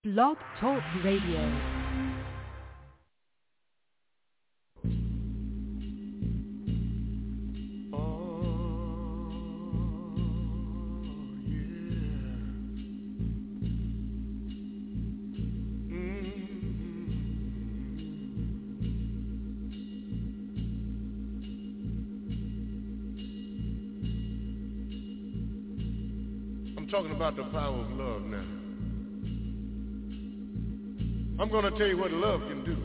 Blog Talk Radio. I'm talking about the power of love now. I'm going to tell you what love can do.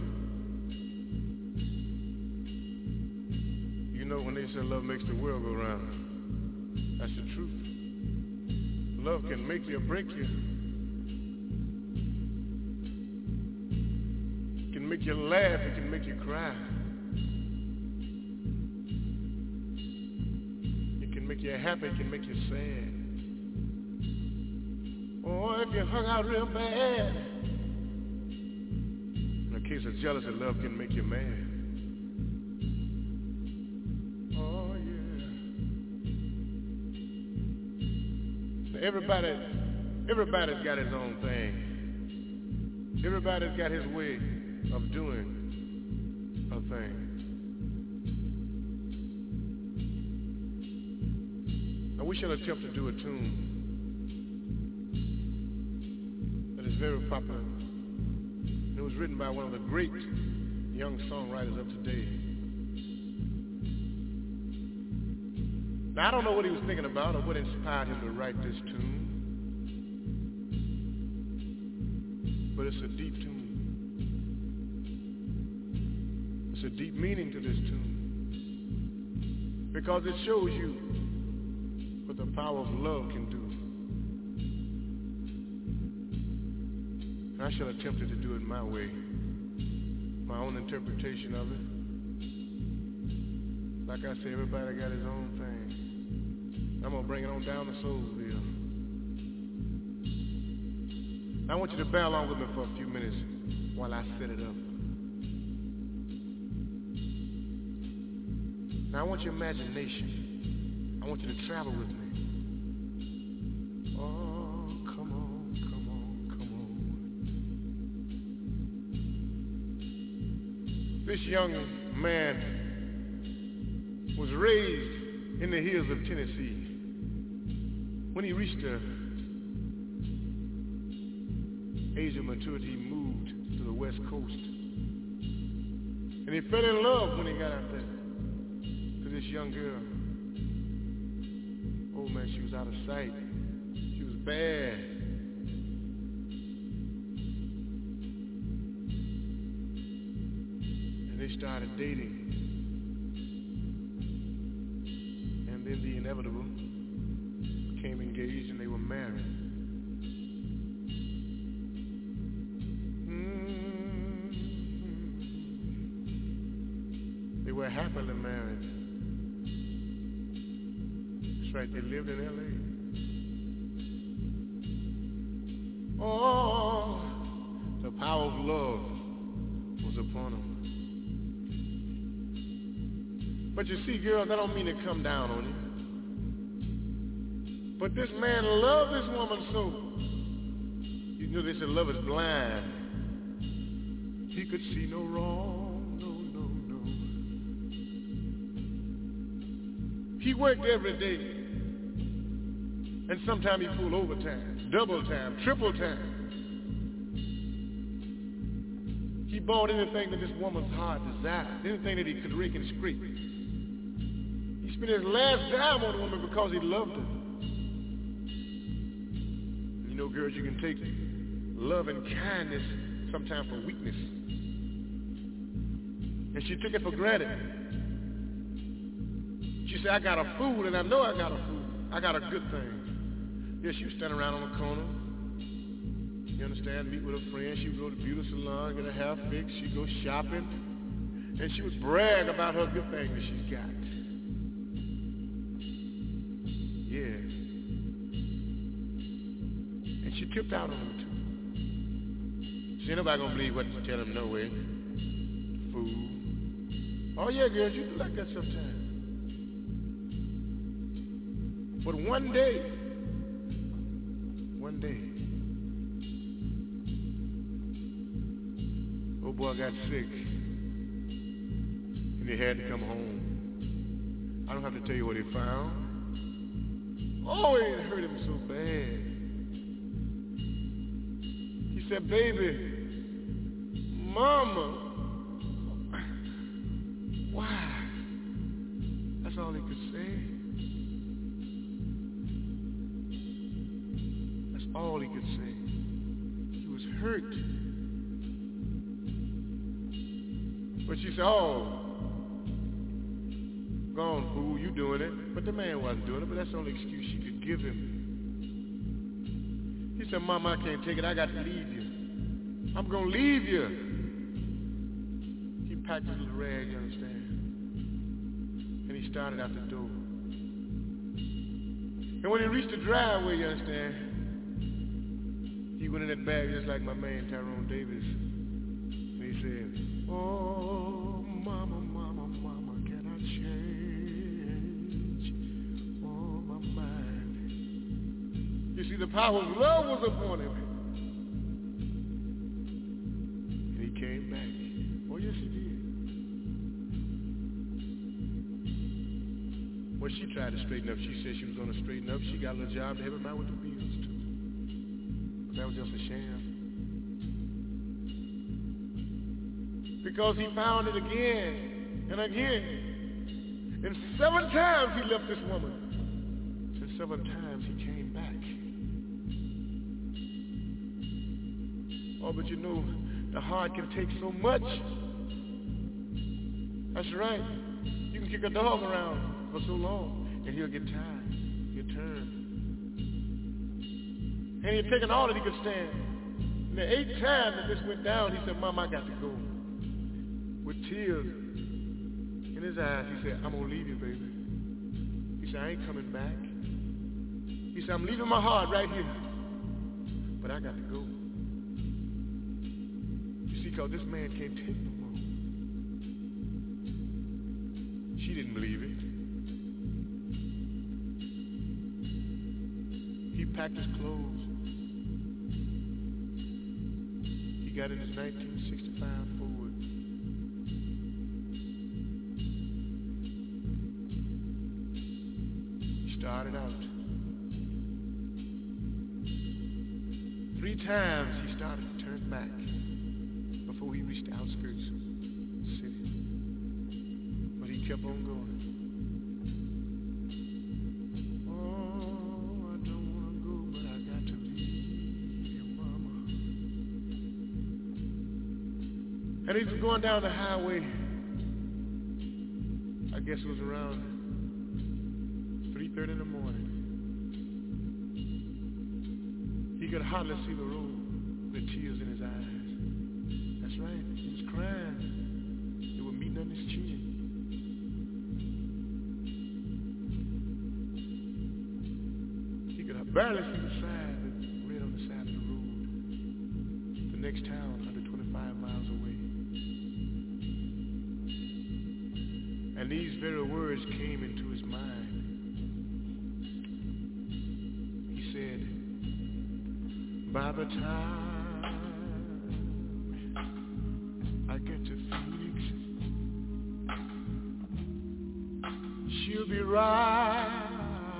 You know when they say love makes the world go round, that's the truth. Love can make you or break you. It can make you laugh, it can make you cry. It can make you happy, it can make you sad. Or if you hung out real bad, in a case of jealousy, love can make you mad. Oh yeah. Now everybody's got his own thing. Everybody's got his way of doing a thing. Now we shall attempt to do a tune very popular. It was written by one of the great young songwriters of today. Now I don't know what he was thinking about or what inspired him to write this tune, but it's a deep tune. It's a deep meaning to this tune because it shows you what the power of love can do. I shall attempt to do it my way, my own interpretation of it. Like I say, everybody got his own thing. I'm going to bring it on down to Soulsville. I want you to bear along with me for a few minutes while I set it up. Now I want your imagination. I want you to travel with me. This young man was raised in the hills of Tennessee. When he reached the age of maturity, he moved to the West Coast. And he fell in love when he got out there to this young girl. Oh man, she was out of sight. She was bad. They started dating, and then the inevitable became engaged and they were married. They were happily married. That's right, they lived in L.A. Oh, the power of love was upon them. But you see, girls, I don't mean to come down on you. But this man loved this woman so. You know they said love is blind. He could see no wrong, no. He worked every day. And sometimes he pulled overtime, double time, triple time. He bought anything that this woman's heart desired, anything that he could rake and scrape. He spent his last dime on the woman because he loved her. You know, girls, you can take love and kindness sometimes for weakness. And she took it for granted. She said, I got a fool, and I know I got a fool. I got a good thing. Yeah, she was standing around on the corner. You understand? Meet with a friend. She would go to the beauty salon, get her hair fixed. She'd go shopping. And she would brag about her good thing that she's got. Yeah. And she tipped out on him too. She ain't nobody gonna believe what you tell him no way. Fool. Oh yeah, girls, you do like that sometimes. But one day, Old boy got sick, and he had to come home. I don't have to tell you what he found. Oh, it hurt him so bad. He said, baby, mama, why? That's all he could say. That's all he could say. He was hurt. But she said, oh, go on, fool, you doing it. But the man wasn't doing it, but that's the only excuse she could give him. He said, Mama, I can't take it. I got to leave you. I'm going to leave you. He packed his little rag, you understand? And he started out the door. And when he reached the driveway, you understand, he went in that bag just like my man Tyrone Davis. And he said, oh, mama, mama, mama, can I change? Oh, my mind. You see, the power of love was upon him. And he came back. Oh, yes, he did. Well, she tried to straighten up. She said she was going to straighten up. She got a little job to help him out with the bills, too. But that was just a sham. Because he found it again and again. And 7 times he left this woman. And 7 times he came back. Oh, but you know, the heart can take so much. That's right. You can kick a dog around for so long, and he'll get tired. He'll turn. And he'd taken all that he could stand. And the 8th time that this went down, he said, Mom, I got to go. With tears in his eyes, he said, I'm going to leave you, baby. He said, I ain't coming back. He said, I'm leaving my heart right here. But I got to go. You see, because this man can't take no more. She didn't believe it. He packed his clothes. He got in his 1965 Ford. Started out. 3 times he started to turn back before he reached the outskirts of the city. But he kept on going. Oh, I don't want to go, but I got to leave your mama. And he was going down the highway. I guess it was around 3:30 in the morning. He could hardly see the road with tears in his eyes. That's right, he was crying. They were meeting on his chin. He could barely see the sign that read on the side of the road. The next town, 125 miles away. And these very words came into his mind. By the time I get to Phoenix, she'll be rising.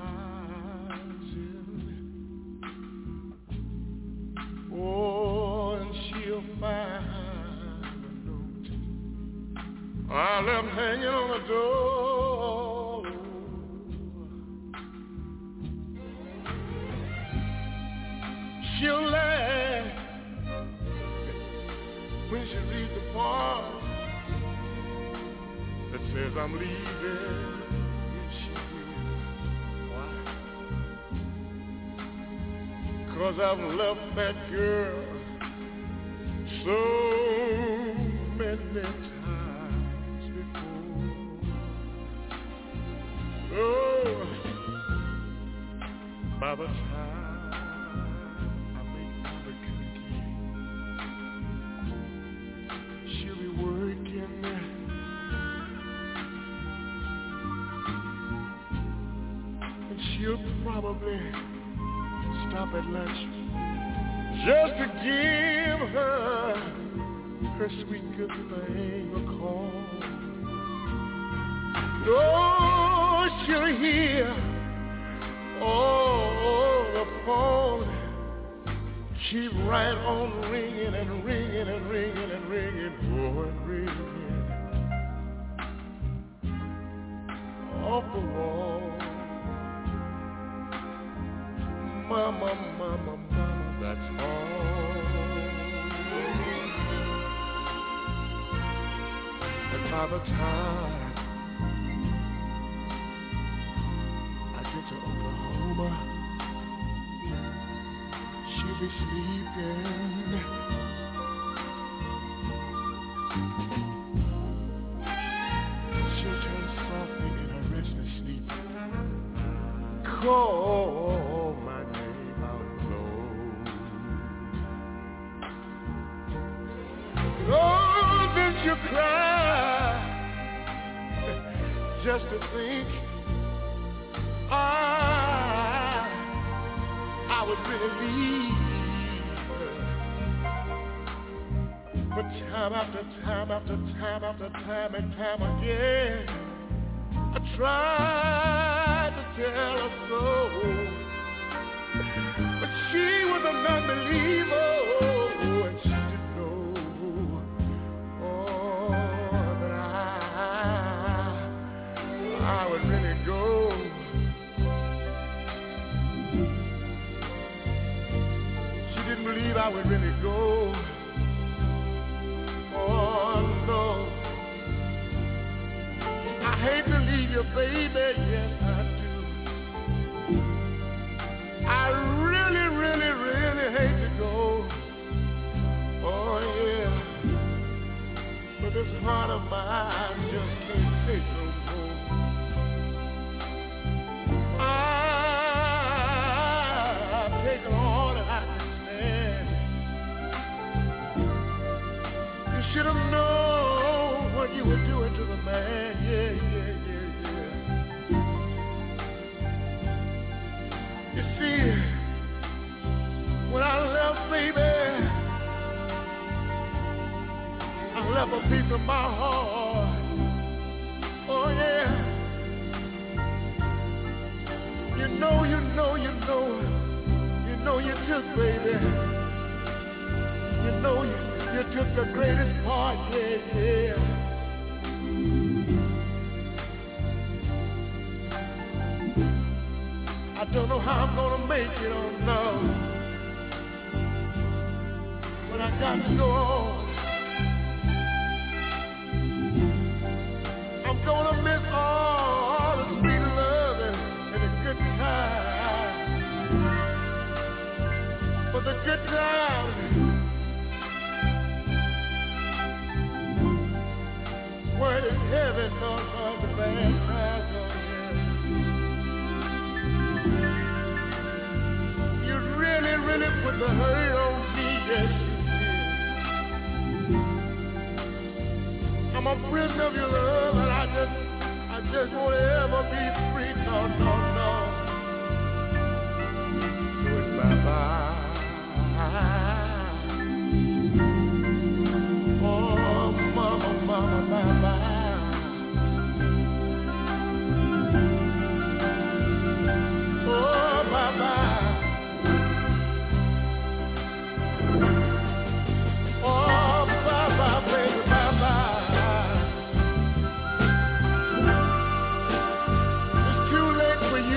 Oh, and she'll find a note I left hanging on the door. She'll laugh when she reads the part that says I'm leaving. Yes, she will. Why? 'Cause I've left that girl so many times before. Oh, by the time she'll probably stop at lunch just to give her sweet good thing a call. Oh, she'll hear, oh, the phone keep right on ringing and ringing and ringing and ringing, oh, and ringing off the wall. Mama, mama, mama, that's all. And by the time I get to Oklahoma, she'll be sleeping. She'll turn softly in her restless sleep, call my name out low. Oh, then she'll cry just to think I would really leave her. But time after time after time after time and time again, I tried to tell her so, but she was a non-believer, and she didn't know, oh, that I would really go. Believe I would really go. Oh no, I hate to leave you, baby. Yes, I do. I really, really, really hate to go. Oh yeah, but this heart of mine just can't take no more. I've taken all that I can. You should have known what you were doing to the man. Yeah, yeah, yeah, yeah. You see, when I left, baby, I left a piece of my heart. Oh yeah. You know you took, baby. You took the greatest part, yeah, yeah. I don't know how I'm gonna make it, oh no. But I got to go on. I'm gonna miss all the sweet loving and the good times. But the good times, word in heaven, don't cause the bad times on here. You really, really put the hurt on me, yes you did. I'm a prisoner of your love, and I just won't ever be free, no, no, no. So it's bye-bye. Oh, mama, mama, bye-bye. Oh, bye-bye. Oh, bye-bye, baby, bye-bye. It's too late for you.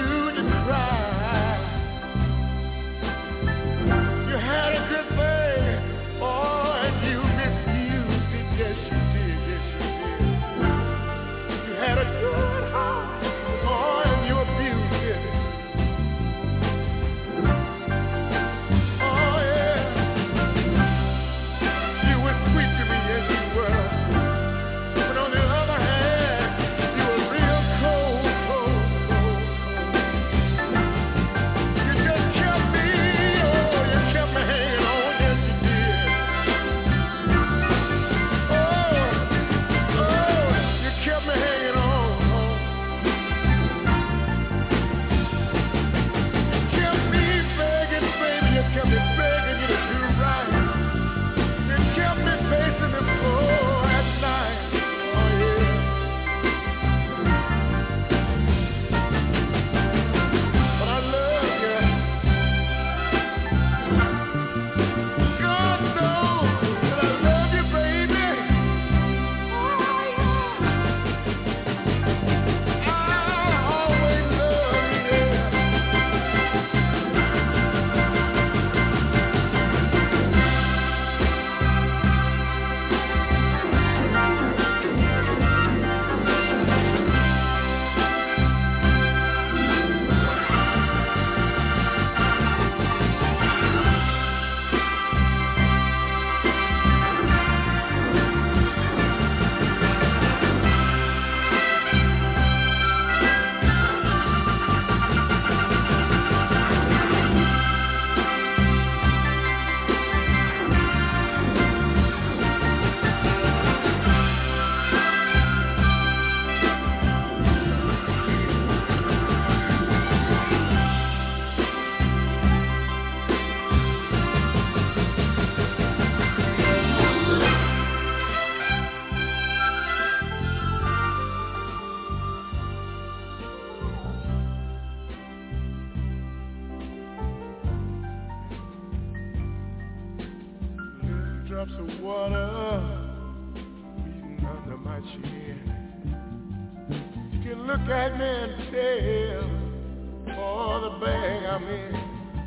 drops of water beating under my chin. You can look at me and tell all the bag I'm in.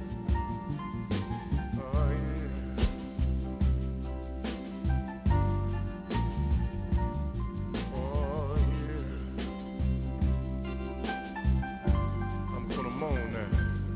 Oh yeah. Oh yeah. I'm gonna moan now.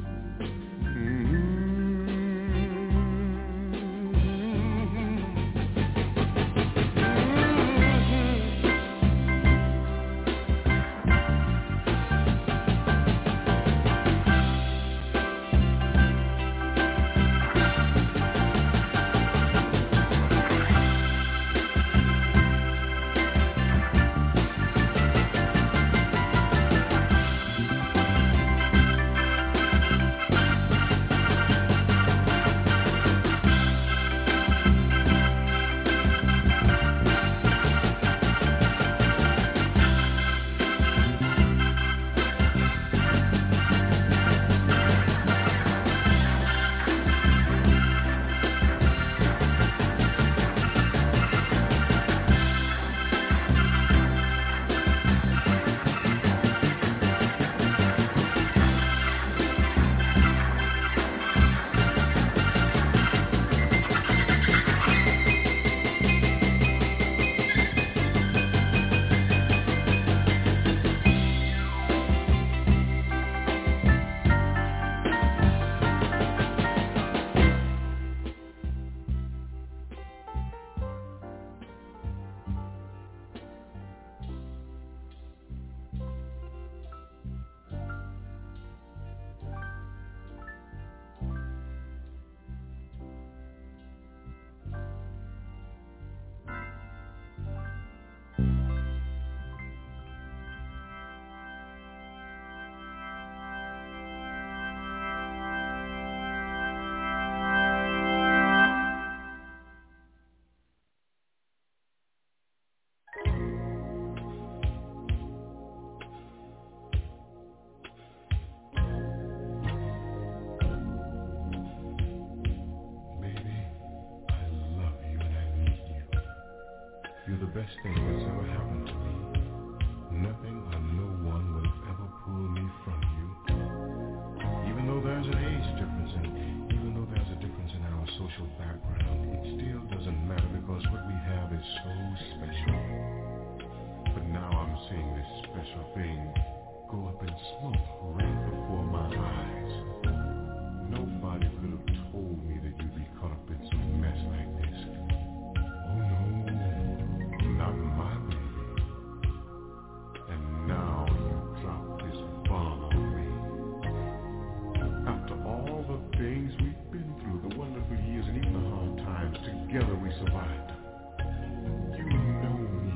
Best thing that's ever happened to me. Nothing or no one will ever pull me from you. Even though there's an age difference and even though there's a difference in our social background, it still doesn't matter because what we have is so special. But now I'm seeing this special thing go up in smoke right before my eyes. Nobody could have told me that you'd be caught up in some mess like this. Oh no. Not my baby. And now you drop this bomb on me. After all the things we've been through, the wonderful years and even the hard times, together we survived. You know me.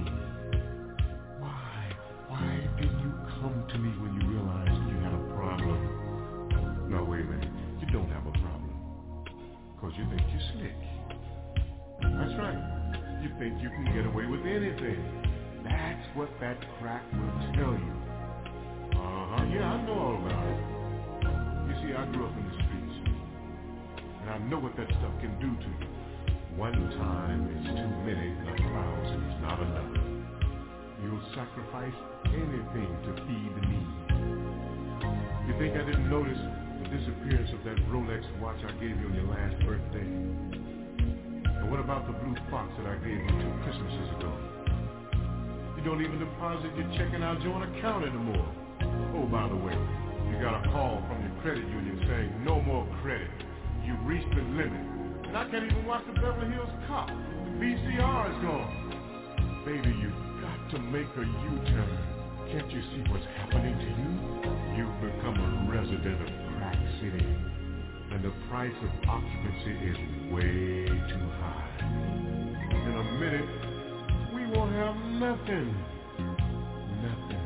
Why didn't you come to me when you realized you had a problem? No, wait a minute. You don't have a problem. Because you think you're slick. That's right. You think you can get away with anything. That's what that crack will tell you. Yeah, I know all about it. You see, I grew up in the streets. And I know what that stuff can do to you. One time is too many, and 1,000 is not enough. You'll sacrifice anything to feed the need. You think I didn't notice the disappearance of that Rolex watch I gave you on your last birthday? And what about the blue fox that I gave you 2 Christmases ago? You don't even deposit your checking out joint account anymore. Oh, by the way, you got a call from your credit union saying no more credit. You've reached the limit. And I can't even watch the Beverly Hills Cop. The VCR is gone. Baby, you've got to make a U-turn. Can't you see what's happening to you? You've become a resident of Crack City. And the price of occupancy is way too high. In a minute, we won't have nothing. Nothing.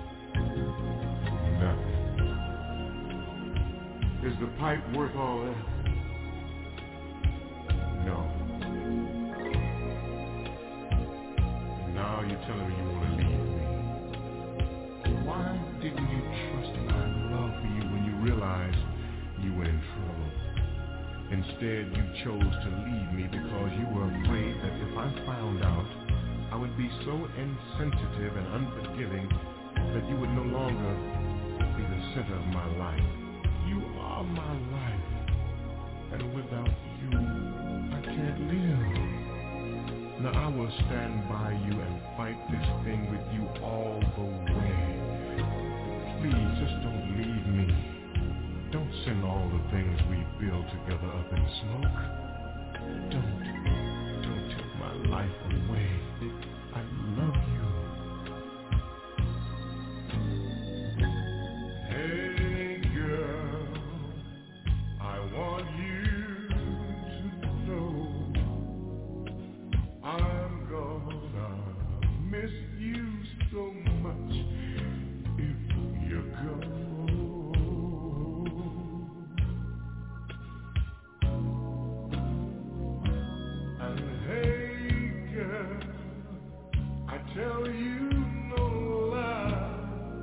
Is the pipe worth all that? No. And now you're telling me you want to leave me. Why didn't you trust my love for you when you realized you were in trouble? Instead, you chose to leave me because you were so insensitive and unforgiving that you would no longer be the center of my life. You are my life, and without you, I can't live. Now I will stand by you and fight this thing with you all the way. Please, just don't leave me. Don't send all the things we build together up in smoke. Don't take my life away. I love you. Hey girl, I want you to know I'm gonna miss you so much if you go. And hey girl, I tell you no lie,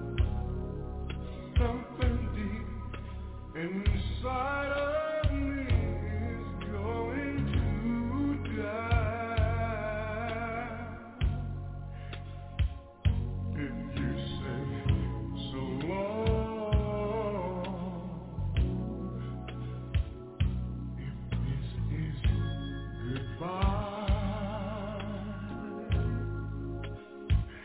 something deep inside of me is going to die. If you say so long, if this is goodbye,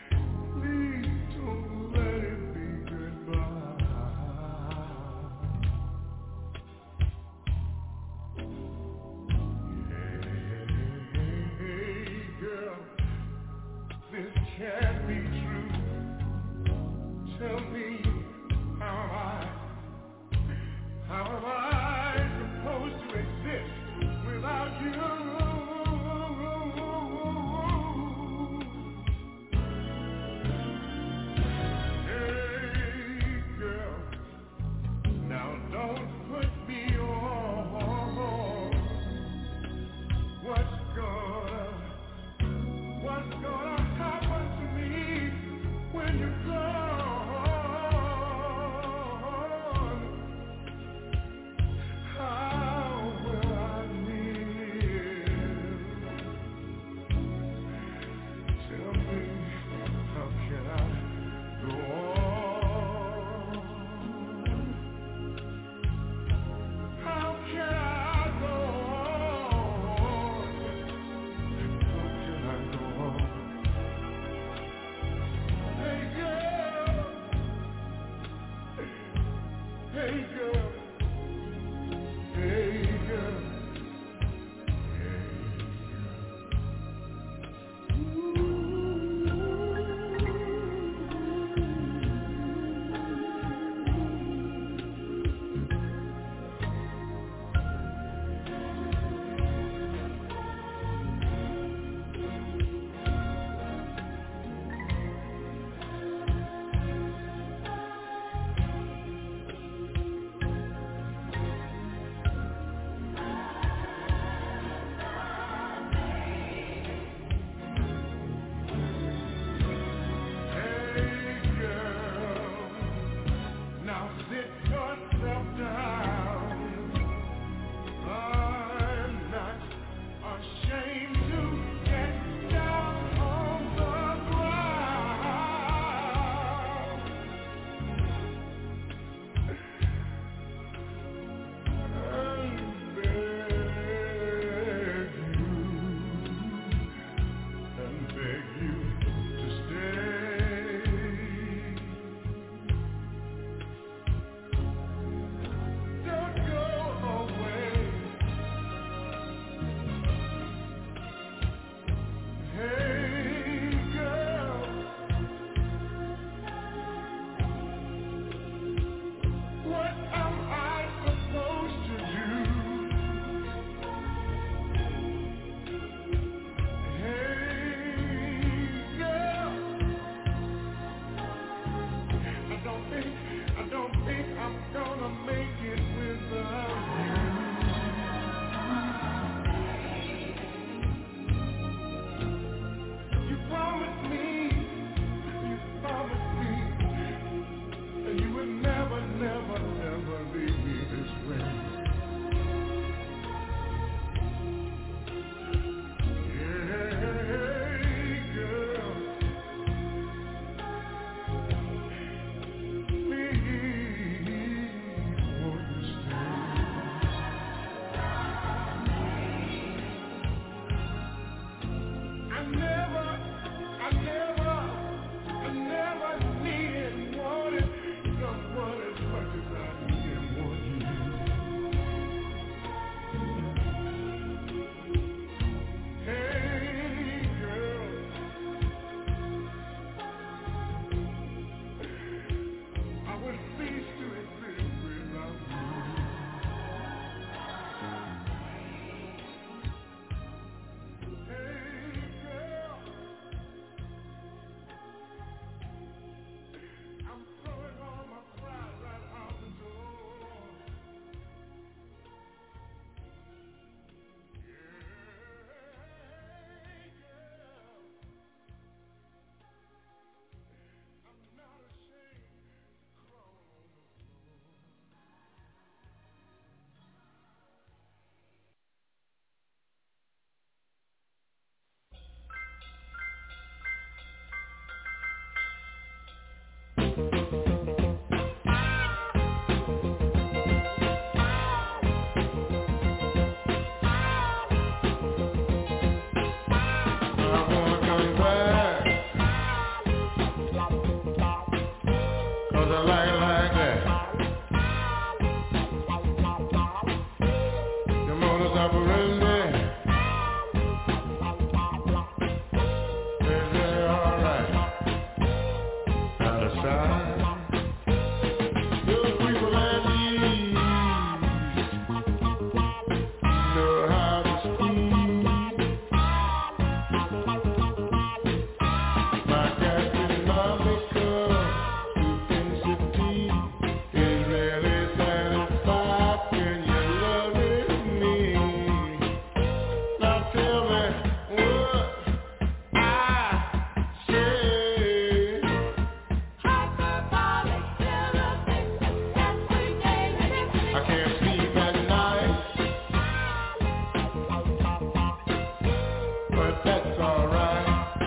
but that's alright.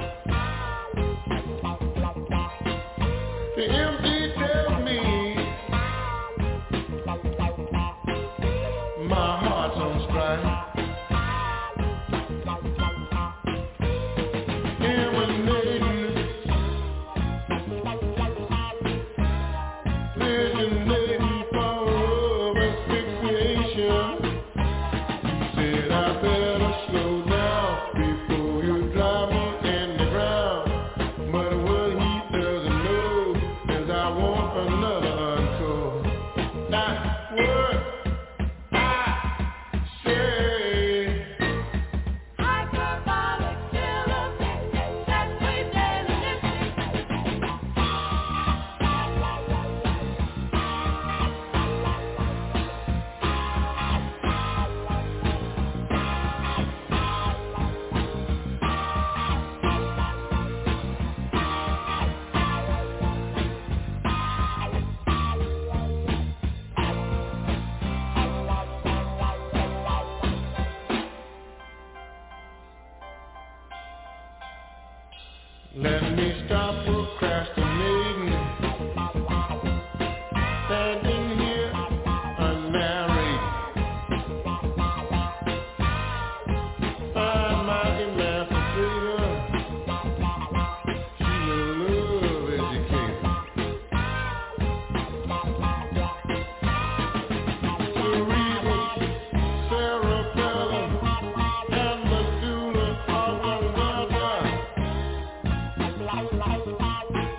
The empty tells me my heart's on strike. Let me stop procrastinating, standing here unmarried. Find my emancipator, she's a love educator. Cerebral, cerebellum, and medulla oblongata.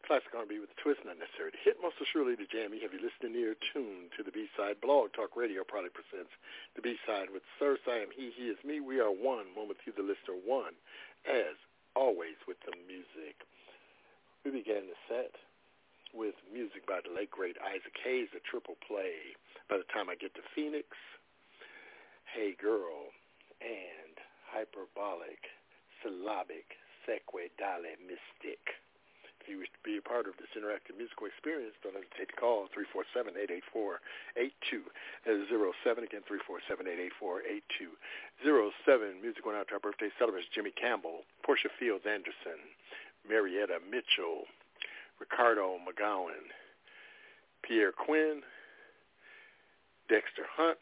Classic R&B with a twist, not necessary to hit. Most assuredly the jam. You have your listening ear tuned to the B-side. Blog Talk Radio proudly presents the B-side with Sir. I am he is me. We are one. One with you, the listener. One, as always, with the music. We began the set with music by the late, great Isaac Hayes, a triple play. By the time I get to Phoenix, Hey Girl, and Hyperbolic, Syllabic, Seque, Dale, Mystic. If you wish to be a part of this interactive musical experience, don't hesitate to call 347-884-8207. Again, 347-884-8207. Music went out to our birthday celebrants, Jimmy Campbell, Portia Fields Anderson, Marietta Mitchell, Ricardo McGowan, Pierre Quinn, Dexter Hunt,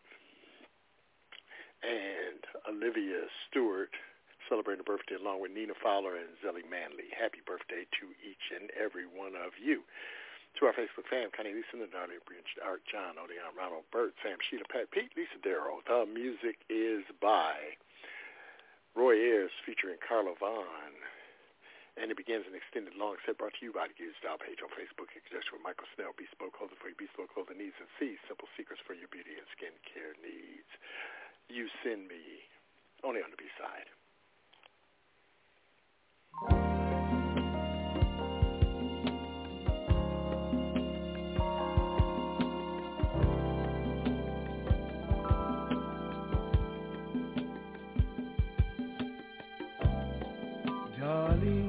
and Olivia Stewart, celebrating a birthday along with Nina Fowler and Zelly Manley. Happy birthday to each and every one of you. To our Facebook fam, Connie Lisa, Darnay Bridge, Art John, Odeon, Ronald, Burt, Sam, Sheila, Pat, Pete, Lisa Darrow. The music is by Roy Ayers featuring Carla Vaughn. And it begins an extended long set brought to you by the Gear Style page on Facebook in conjunction with Michael Snell, Bespoke Clothing for your bespoke clothing needs, and C, Simple Secrets for your beauty and skincare needs. You send me only on the B-side. Darling,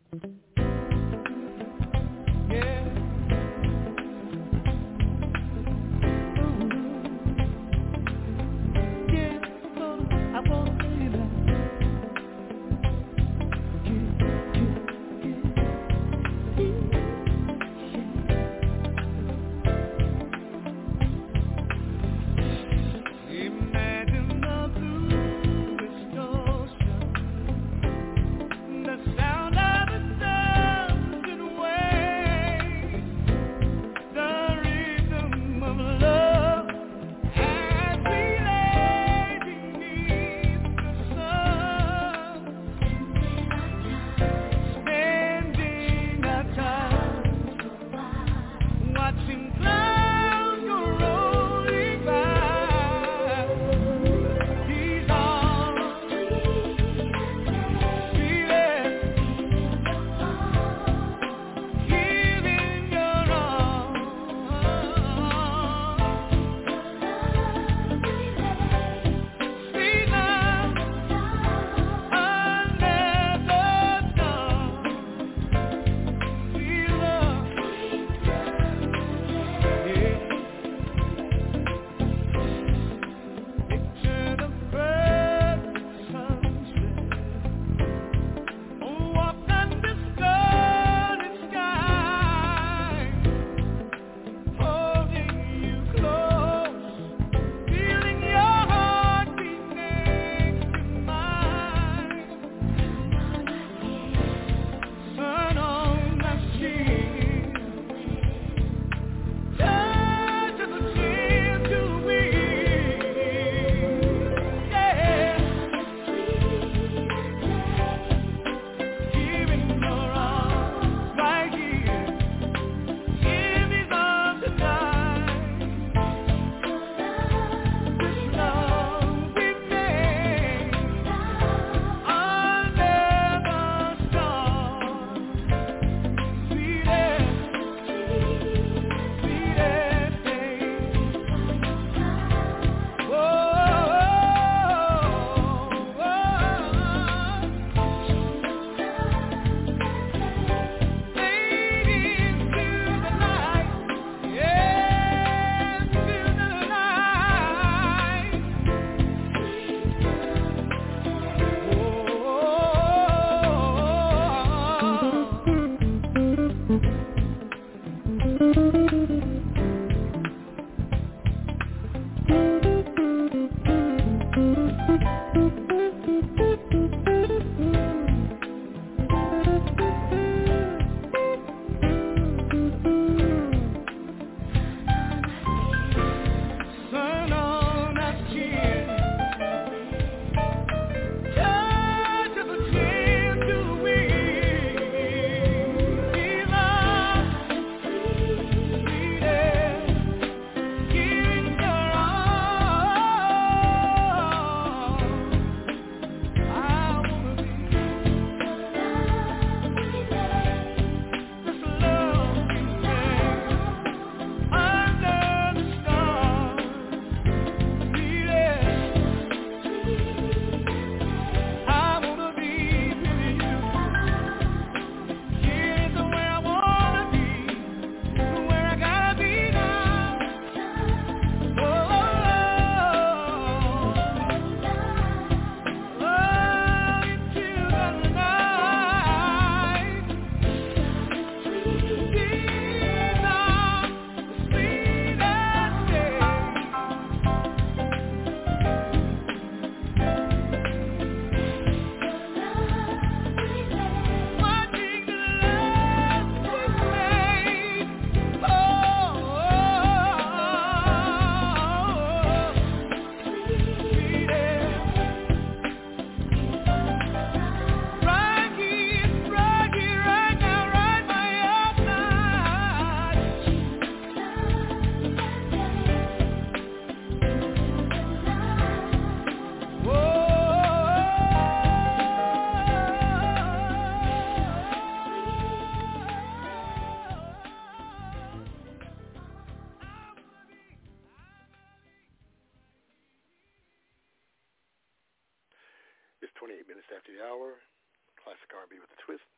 It's 28 minutes after the hour. Classic R&B with a twist.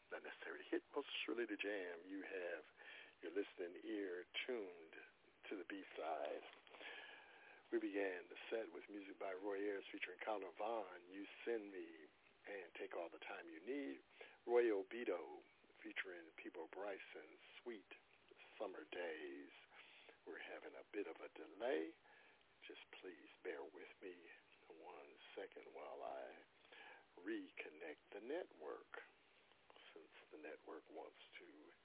not necessarily hit, most surely the jam. You have your listening ear tuned to the B-side. We began the set with music by Roy Ayers featuring Colin Vaughn, You Send Me, and Take All the Time You Need. Roy Obito featuring Peebo Bryson, Sweet Summer Days. We're having a bit of a delay. Just please bear with me 1 second while I reconnect the network, since the network wants to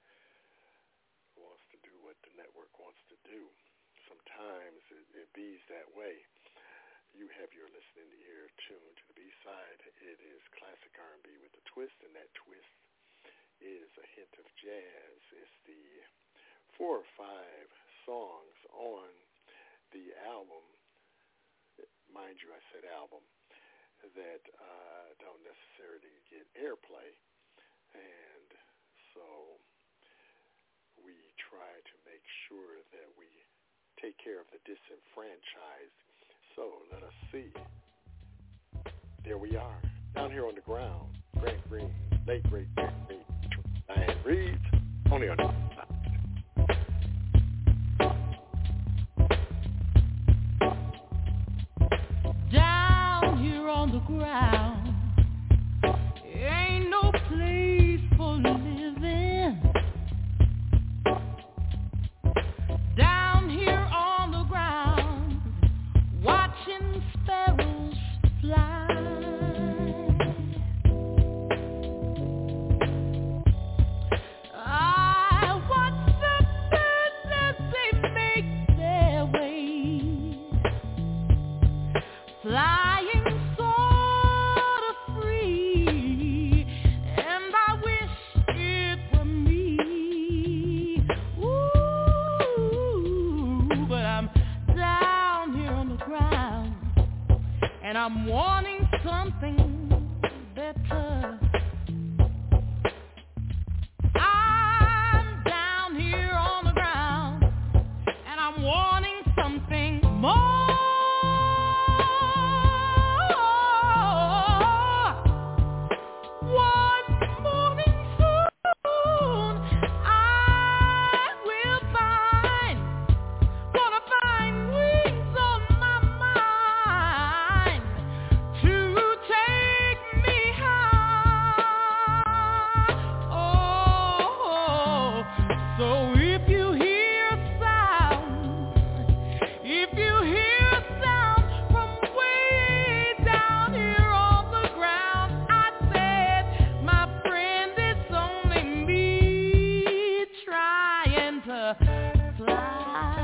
do what the network wants to do. Sometimes it bees that way. You have your listening ear tuned to the B-side. It is classic R&B with a twist, and that twist is a hint of jazz. It's the 4 or 5 songs on the album, mind you, I said album, that don't necessarily get airplay, and so we try to make sure that we take care of the disenfranchised. So let us see. There we are, down here on the ground. Grant Green, late great Grant Green, Diane Reed, only on the side. Down here on the ground, ain't no place for living. Down here on the ground, watching sparrows fly. I watch the birds as they make their way, flying sort of free, and I wish it were me. Ooh, but I'm down here on the ground, and I'm wanting something better. I'm down here on the ground, and I'm wanting something more. One morning soon, I will find, gonna find wings on my mind to take me high. Oh, so if you hear sound, if you hear sound from way down here on the ground, I said, my friend, it's only me trying to fly.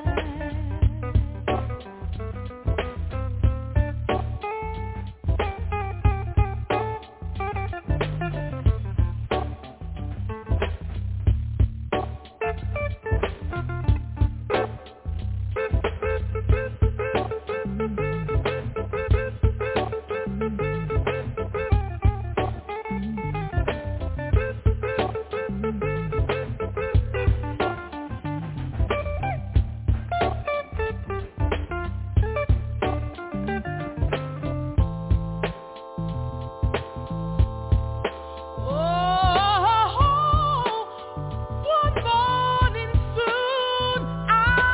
One morning soon, I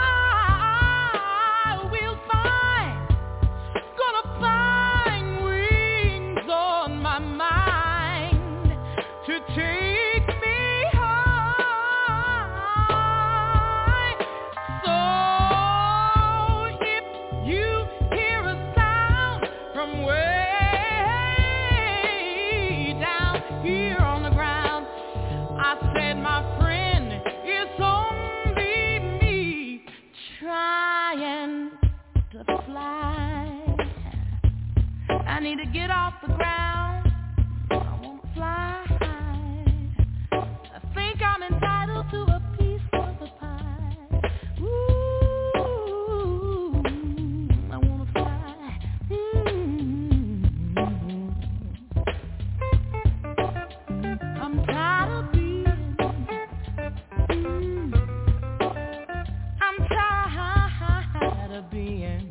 will find, gonna find wings on my mind to take me high. So if you hear a sound from way down here on the ground, I said, my friend, it's only me trying to fly. I need to get off the ground. I want to fly high. I think I'm entitled to a piece of the pie. Ooh, I want to fly. I'm tired of being, I'm tired of being,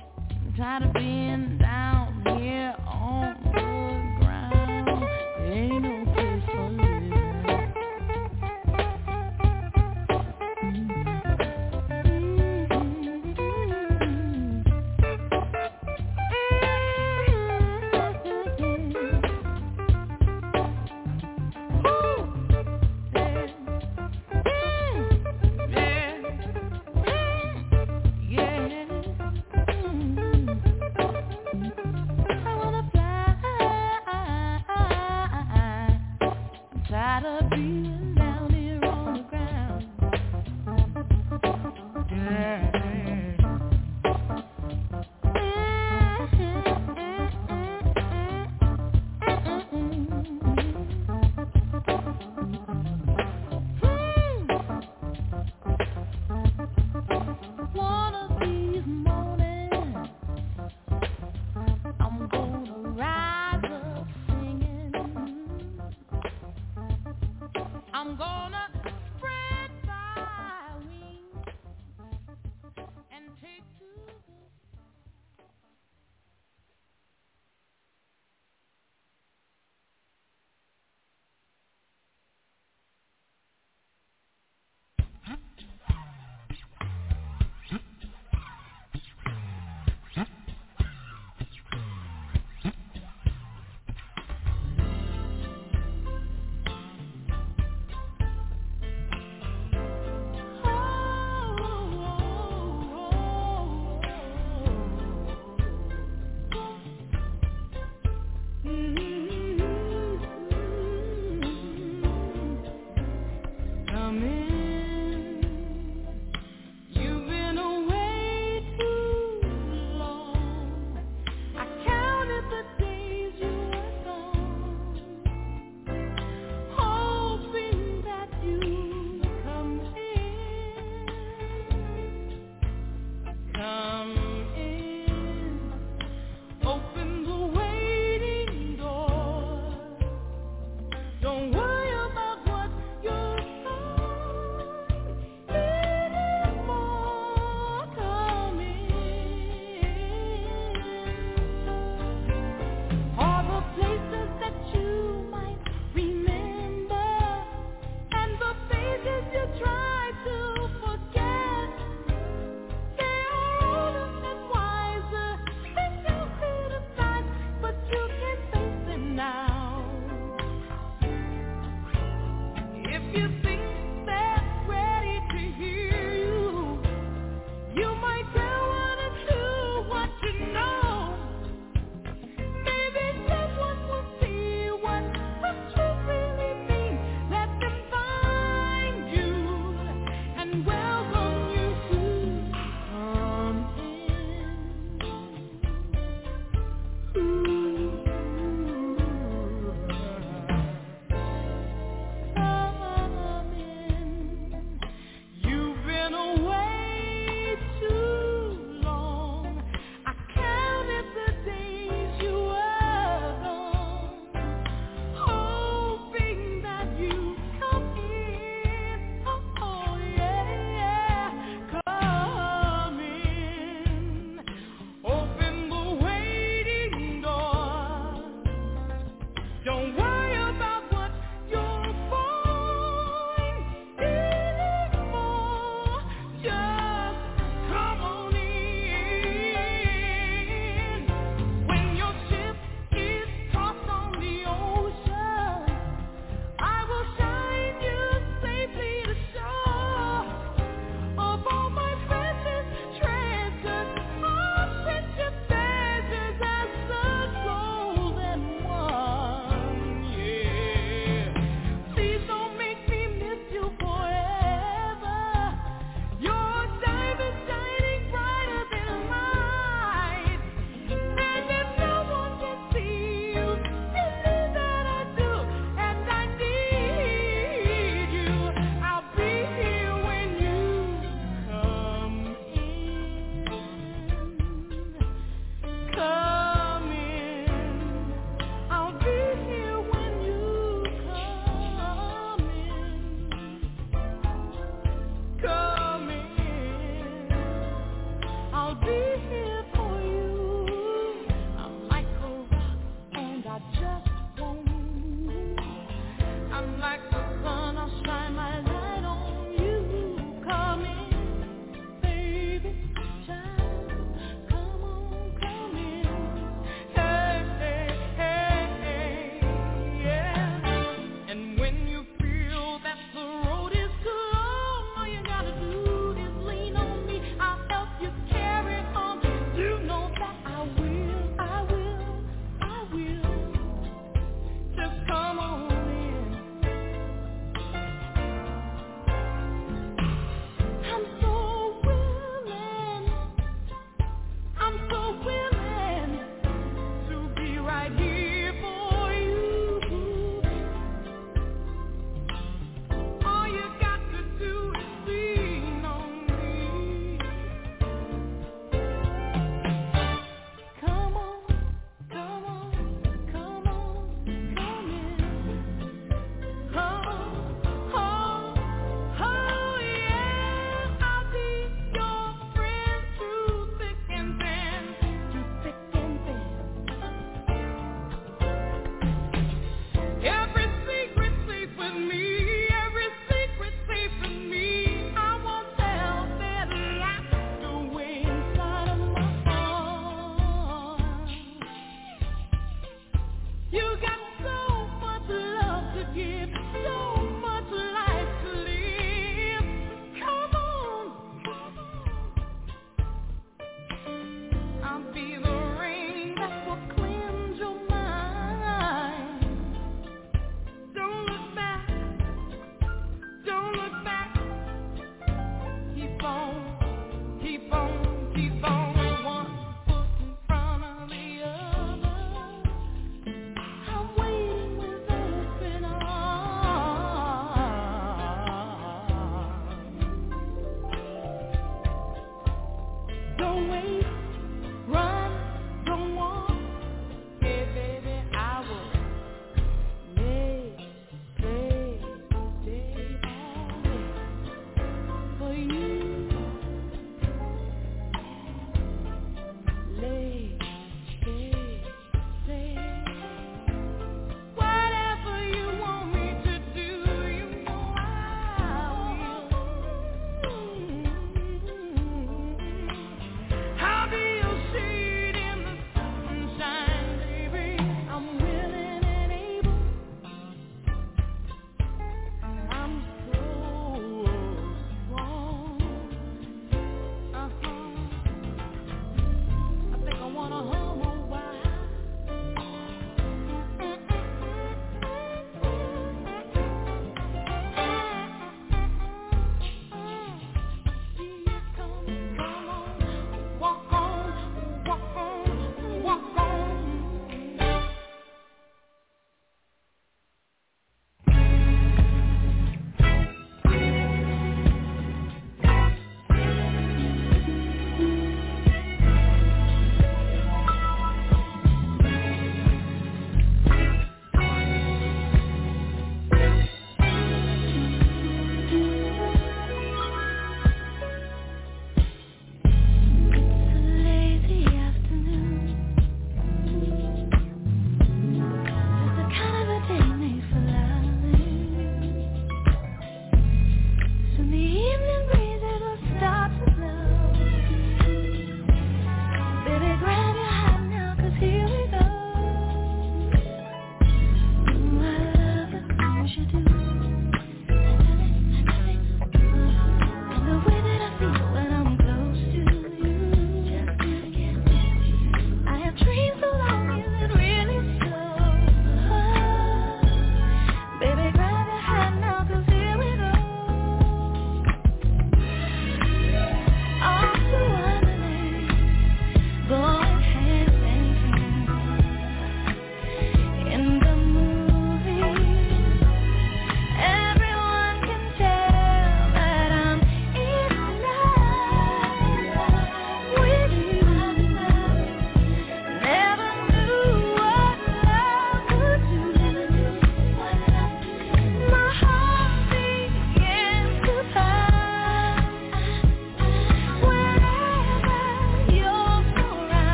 tired of being down here on the ground. Yeah.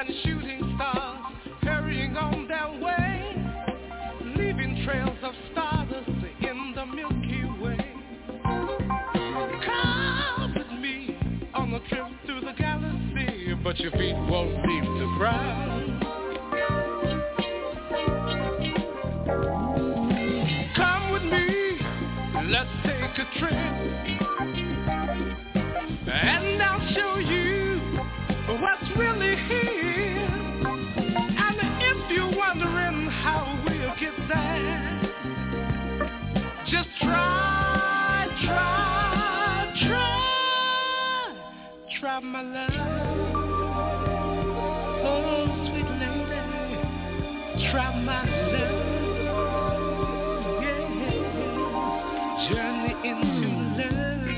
and shooting stars hurrying on their way, leaving trails of stardust in the Milky Way. Come with me on a trip through the galaxy, but your feet won't leave the ground. Come with me, let's take a trip, and I'll show you what's really here. And if you're wondering how we'll get there, just try my love. Oh, sweet lady, try my love. Yeah, journey into love.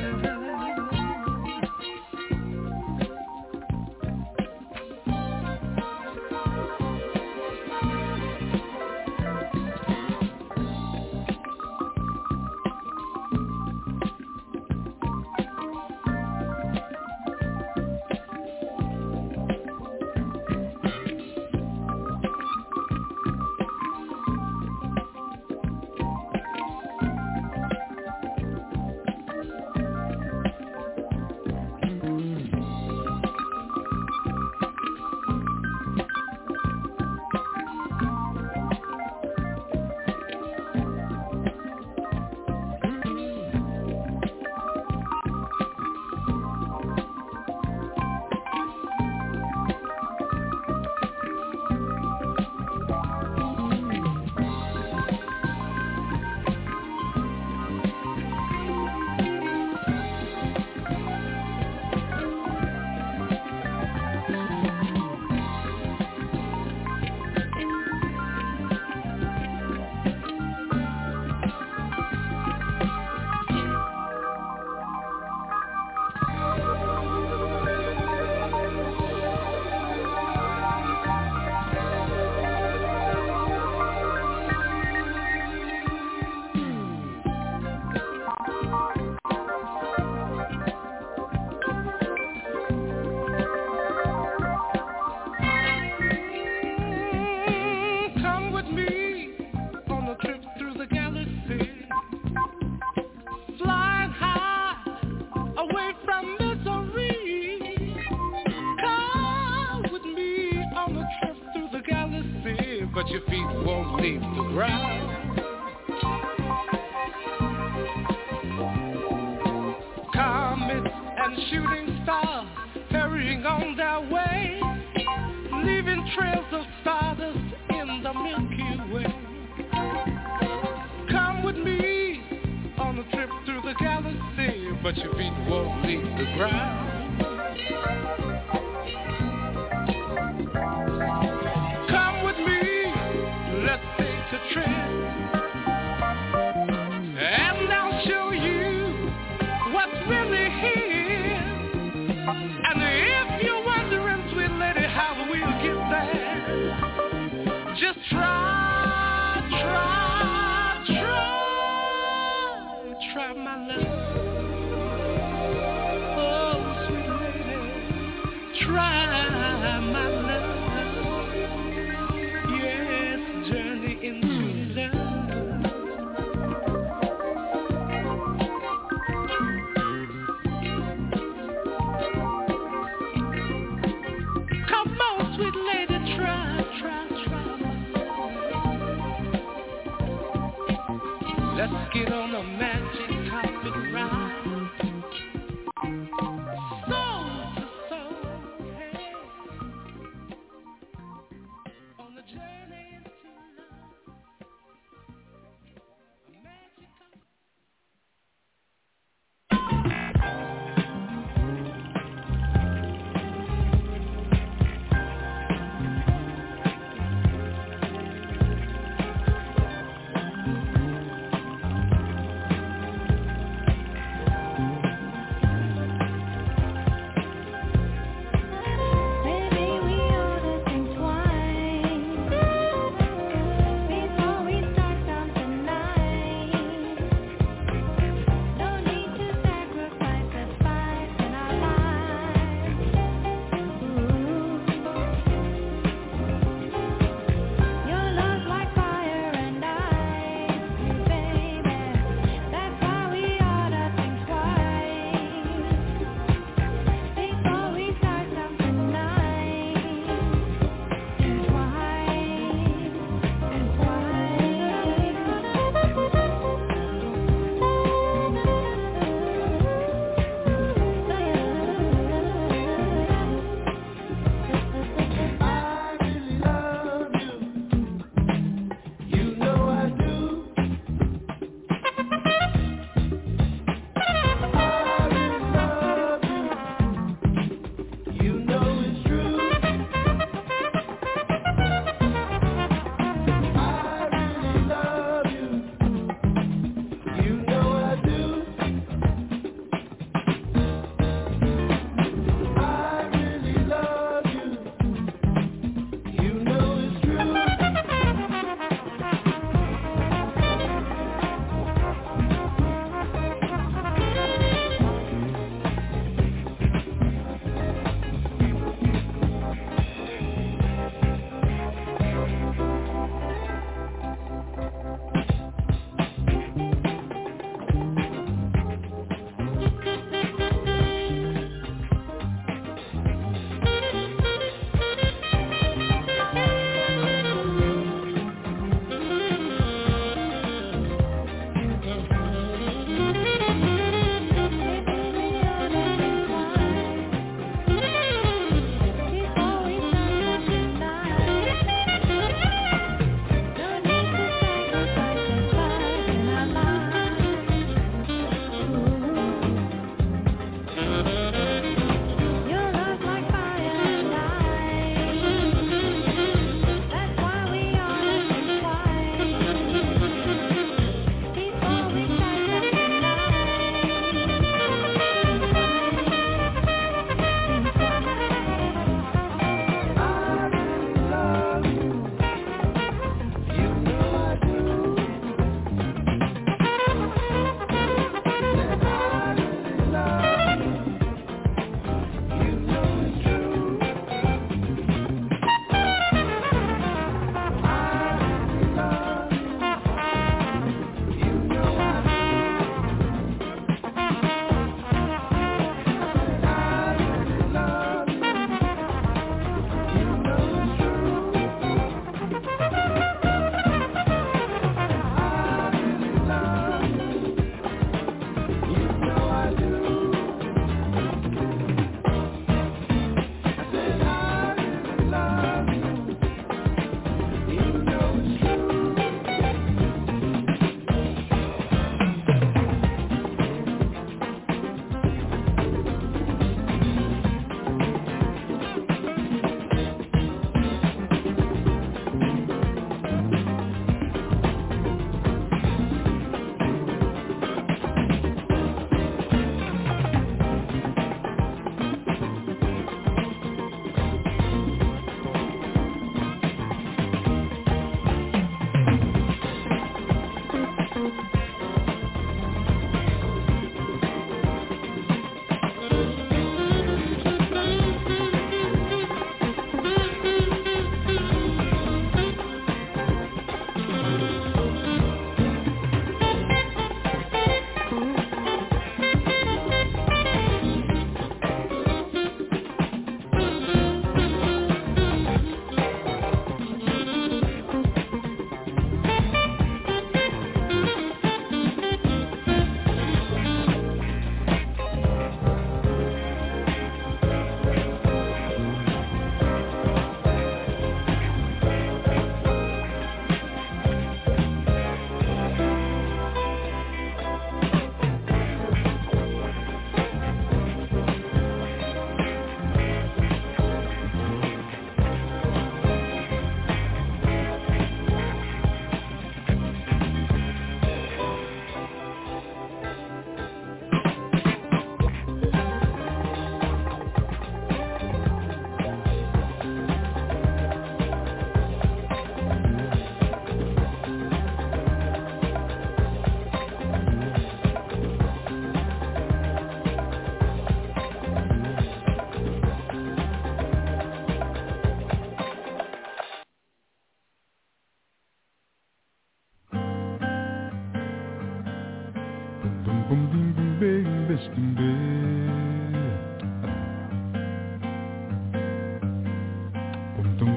But your feet won't leave the ground. Comets and shooting stars hurrying on their way, leaving trails of stardust in the Milky Way. Come with me on a trip through the galaxy, but your feet won't leave the ground. Trip, and I'll show you what's really here. And if you're wondering, sweet lady, how we'll get there, just try my love. Oh, sweet lady, try my love. Yes, journey into let's get on a magic carpet ride, soul to soul, hey, on the journey into love, a magic carpet.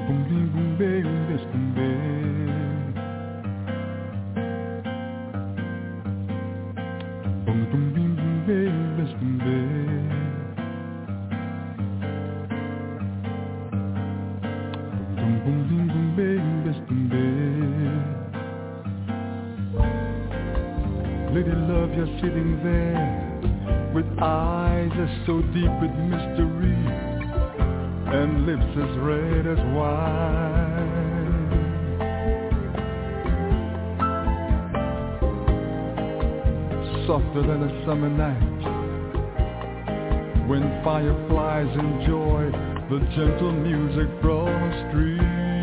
Lady love, you're sitting there with eyes as so deep with mystery and lips as red as wine. Softer than a summer night when fireflies enjoy the gentle music from a stream.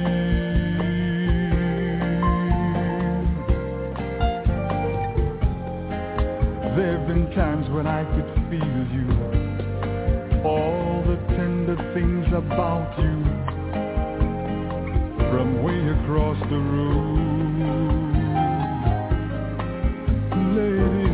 There've been times when I could feel you, all the tender things about you, from way across the room. Lady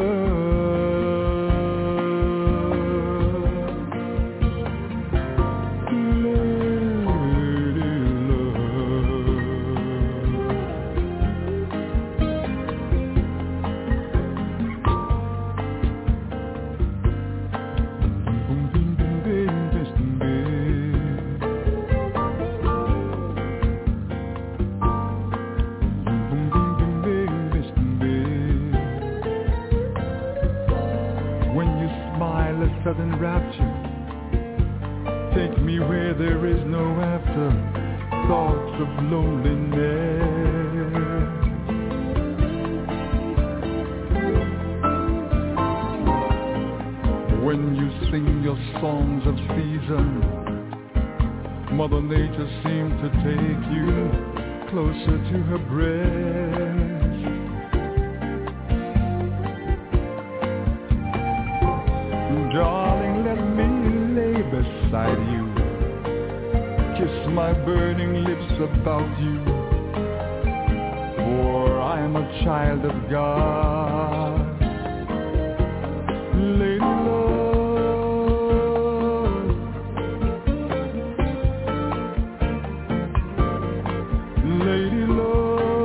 sudden rapture, take me where there is no after thoughts of loneliness. When you sing your songs of season, Mother Nature seems to take you closer to her breast. Darling, let me lay beside you, kiss my burning lips about you, for I am a child of God. Lady love, lady love.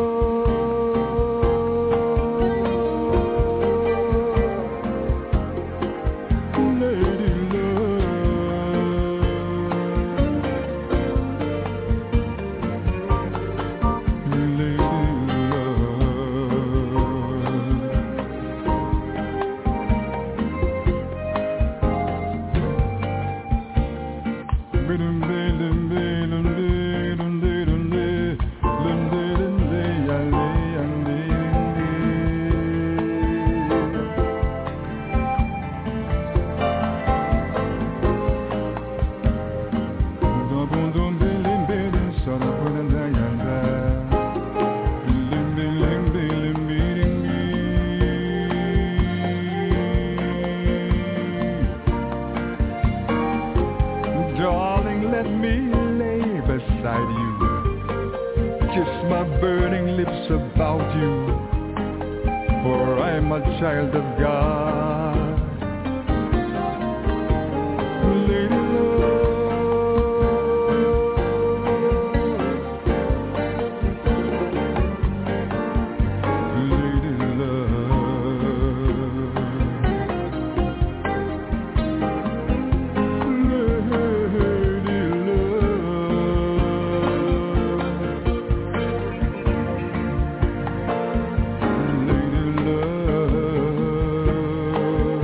Darling, let me lay beside you, kiss my burning lips about you, for I am a child of God. Lady love.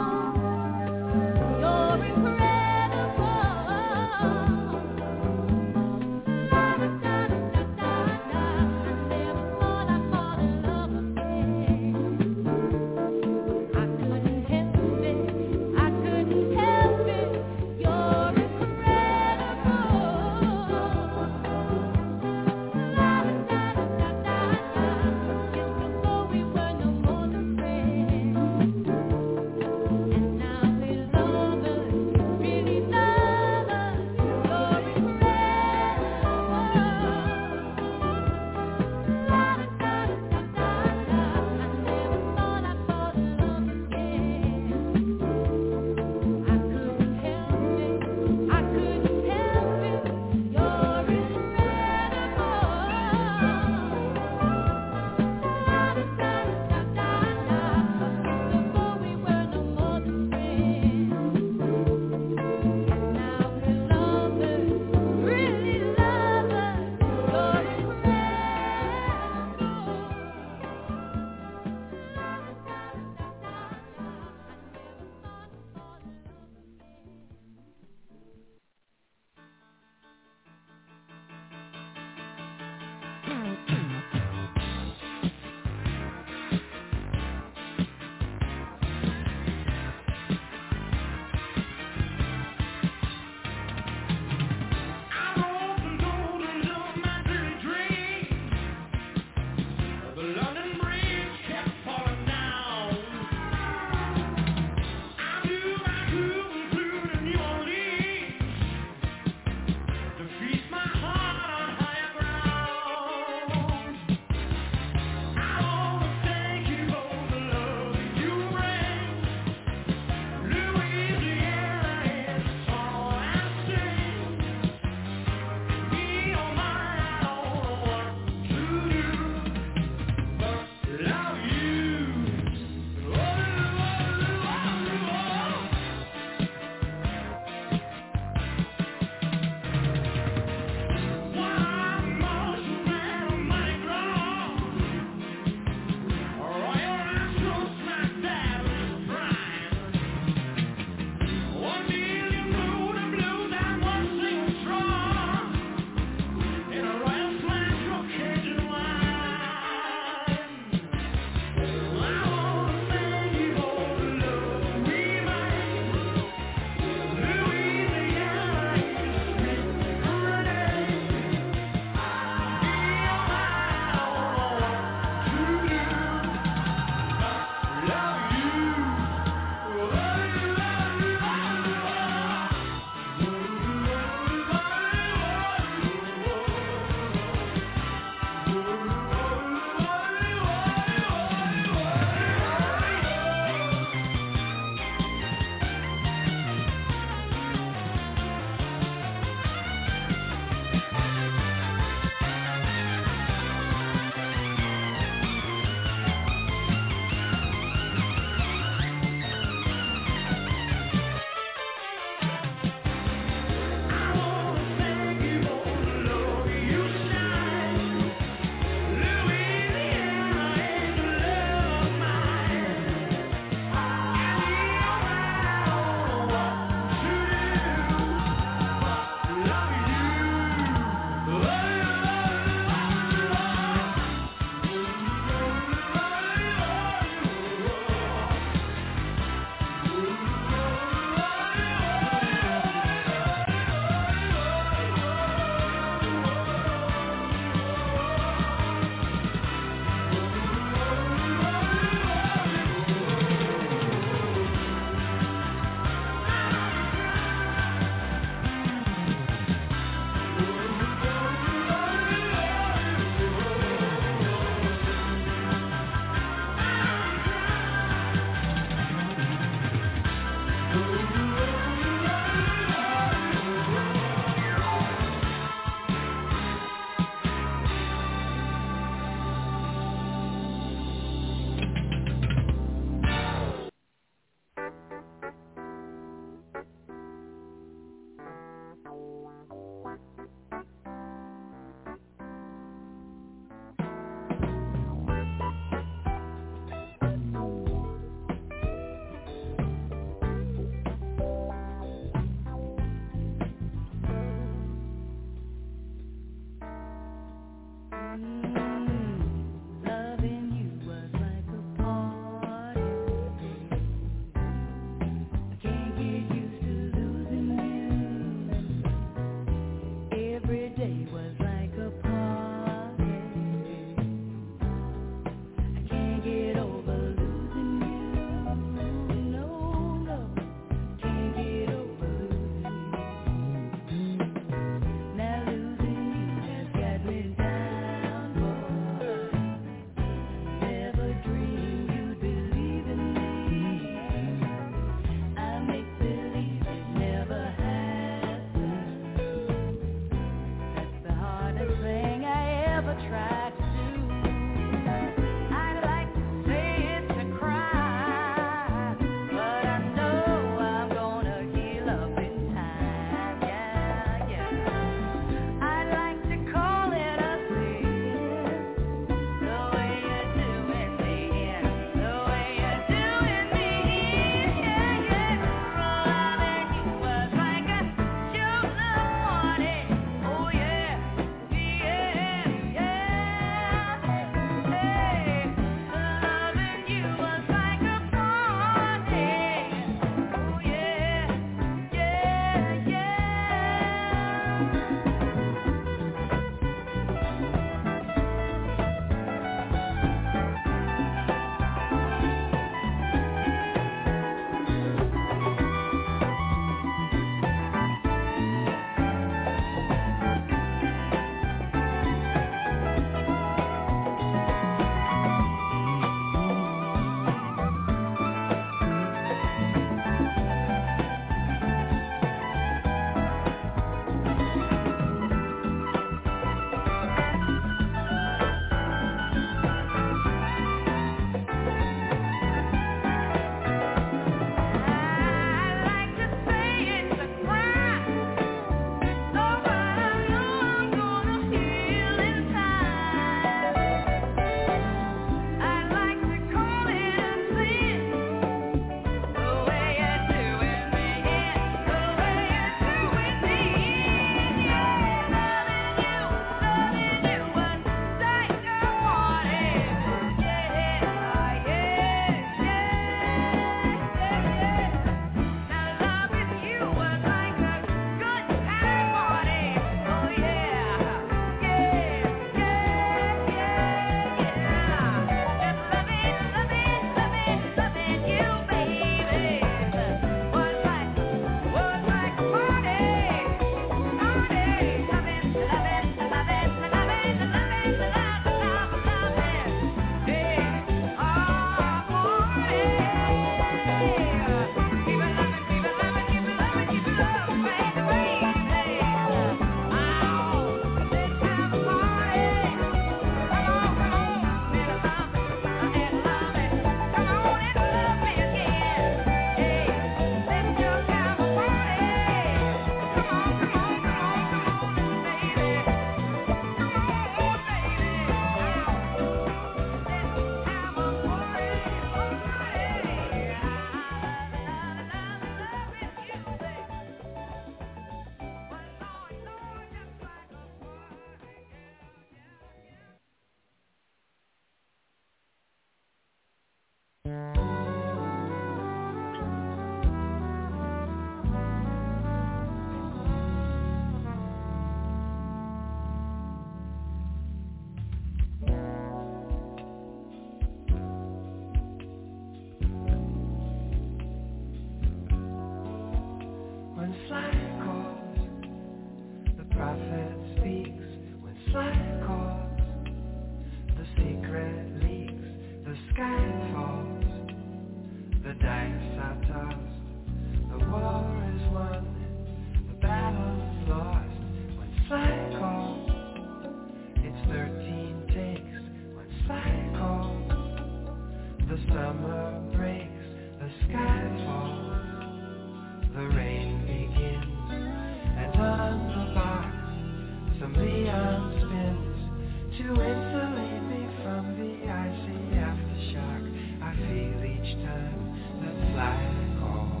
prophet speaks when Sly calls. The secret leaks, the sky falls. The dice are tossed, the war is won, the battle is lost when Sly calls. It's 13 takes when Sly calls. The summer breaks, the sky falls, the rain begins, and on the box some Leon spins to insulate me from the icy aftershock I feel each time that Sly calls.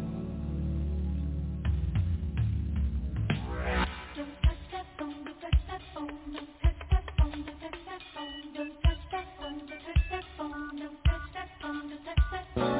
Don't touch that phone, don't touch that phone, don't touch that phone, don't touch that phone, don't touch that phone, don't touch that phone, don't touch that phone, don't touch that phone.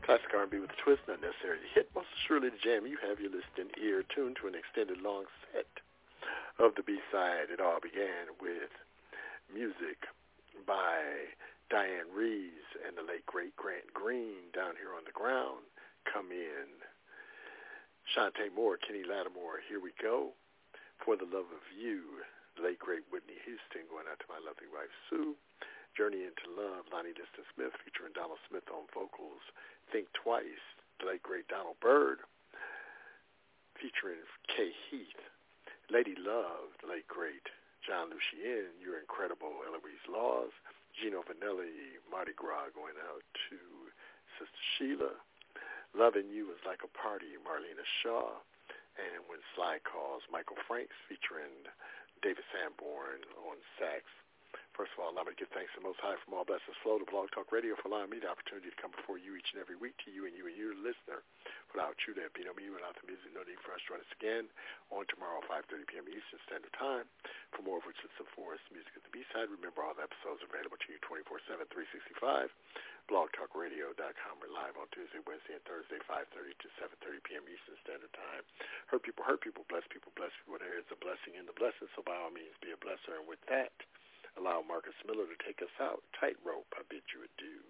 Classic R&B with a twist, not necessarily a hit. Most surely the jam. You have your listening ear tuned to an extended long set of the B-side. It all began with music by Diane Reeves and the late, great Grant Green. Down here on the ground, Come In. Shantae Moore, Kenny Lattimore, Here We Go. For the Love of You, the late, great Whitney Houston, going out to my lovely wife, Sue. Journey into Love, Lonnie Liston Smith, featuring Donald Smith on vocals. Think Twice, the late, great Donald Byrd, featuring Kay Heath. Lady Love, the late, great John Lucien, You're Incredible, Eloise Laws. Gino Vanelli, Mardi Gras, going out to Sister Sheila. Loving You Is Like a Party, Marlena Shaw. And When Sly Calls, Michael Franks, featuring David Sanborn on sax. First of all, allow me to give thanks to the Most High from all blessings flow to Blog Talk Radio for allowing me the opportunity to come before you each and every week, to you and your listener. Without you, there'd be no me. Without the music, no need for us to join us again on tomorrow, 5:30 p.m. Eastern Standard Time. For more of which is the Forest Music at the B-Side, remember all the episodes are available to you 24/7, 365. BlogTalkRadio.com. We're live on Tuesday, Wednesday, and Thursday, 5:30 to 7:30 p.m. Eastern Standard Time. Hurt people, bless people, bless people. There is a blessing in the blessing, so by all means, be a blesser. And with that, allow Marcus Miller to take us out. Tightrope, I bid you adieu.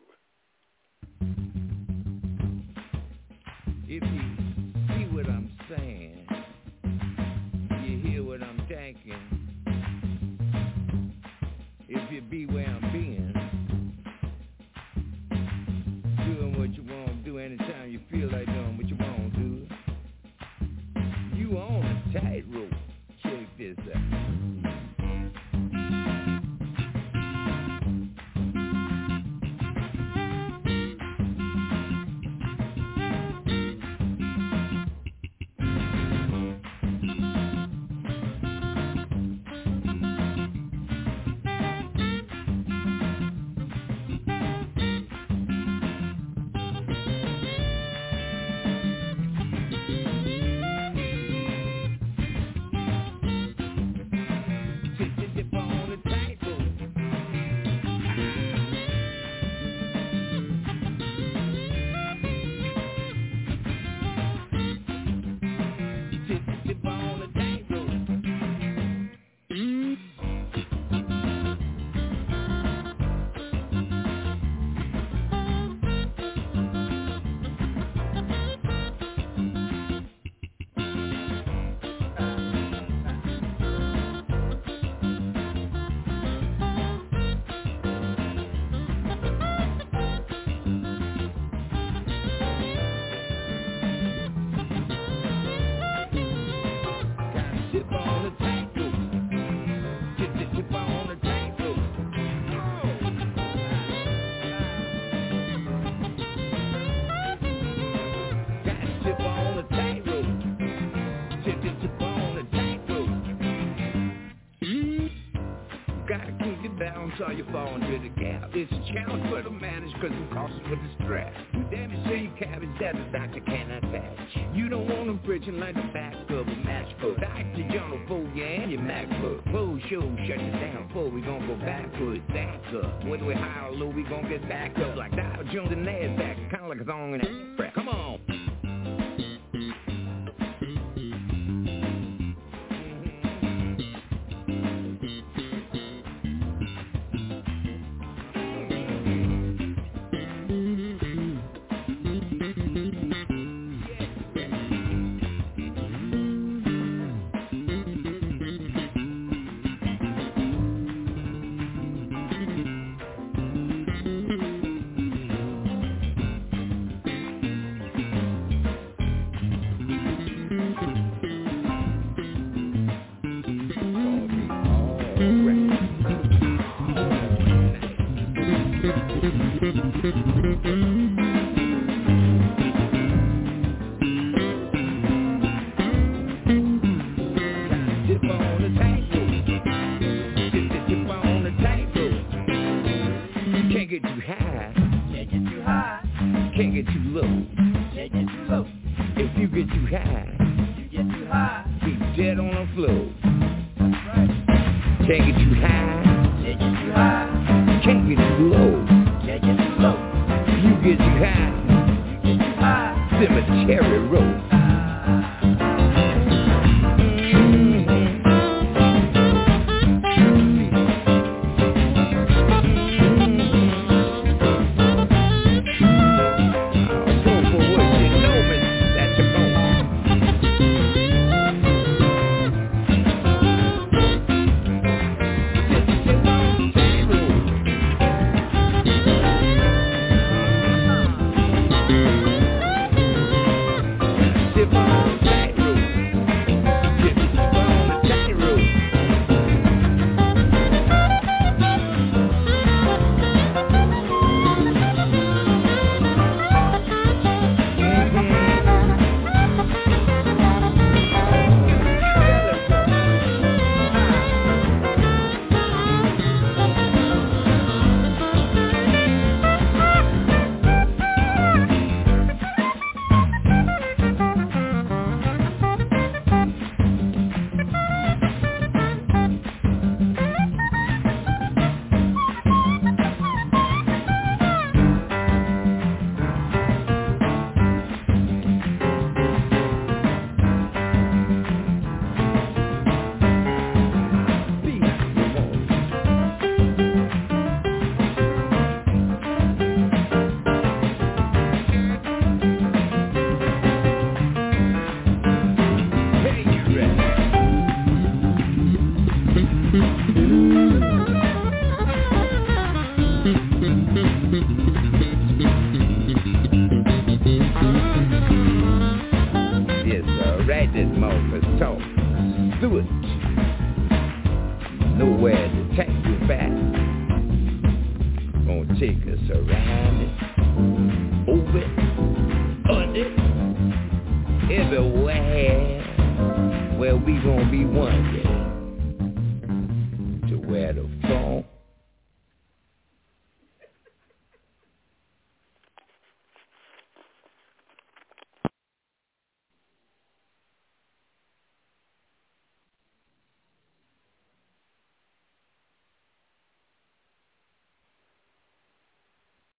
If you see what I'm saying, you hear what I'm thinking. If you be where I'm being, doing what you want to do anytime you feel like doing what you want to do. You on a tightrope. Check this out. Saw you fall into the gap. It's a challenge for the manage because it costs with the strap. You damn it, say you cabbage that the doctor cannot patch. You don't want them preaching like the back of a matchbook. Dr. John for you and your MacBook. Full show, shut you down. Full, we gonna go backwards, back up. Whether we high or low, we gonna get back up. Like Dow Jones and NASDAQ, kind of like a song in a track. Come on. cemetery